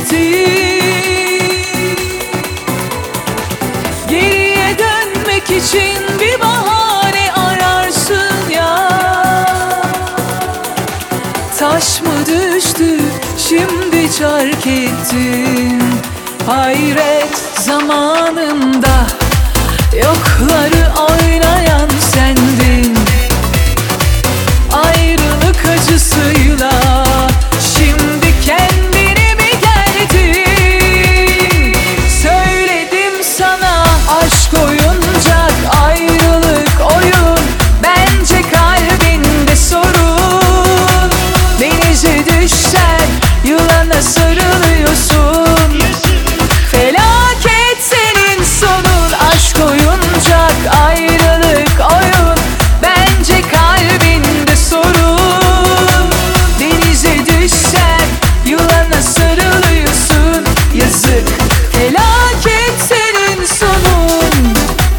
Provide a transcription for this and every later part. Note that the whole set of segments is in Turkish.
Geriye dönmek için bir bahane ararsın ya. Taş mı düştü şimdi çark ettin? Hayret, zamanında yokları oynayan sendin. Ayrılık acısıyla şimdi kendine mi geldin? Söyledim sana aşk oyuncak, ayrılık oyun. Bence kalbinde sorun. Denize düşsen yılana sarılıyorsun. Felaket senin sonun. Aşk oyuncak, ayrılık oyun. Bence kalbinde sorun. Denize düşsen yılana sarılıyorsun. Yazık, felaket senin sonun.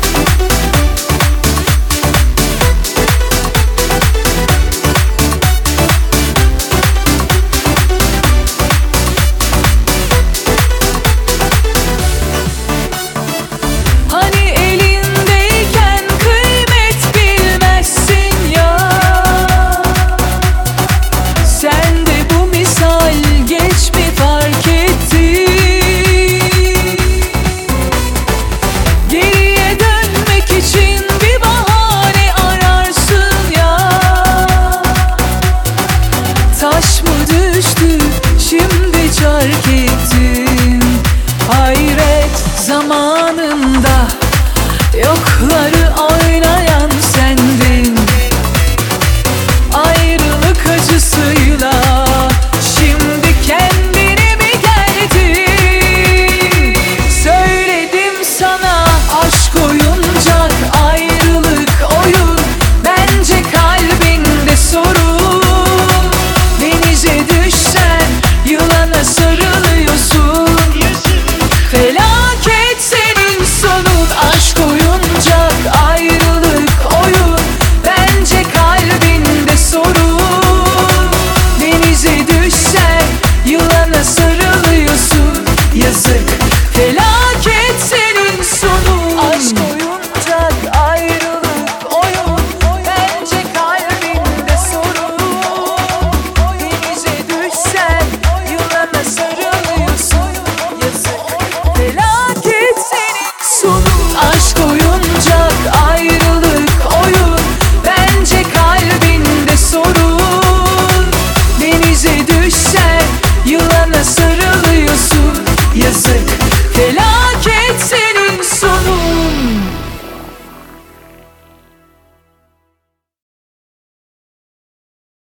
Hani elindeyken kıymet bilmezsin ya. Sen de bu misal geç mi fark ettin? Geriye dönmek için bir bahane ararsın ya. Taş mı düştü şimdi çark ettin? Hayret, zaman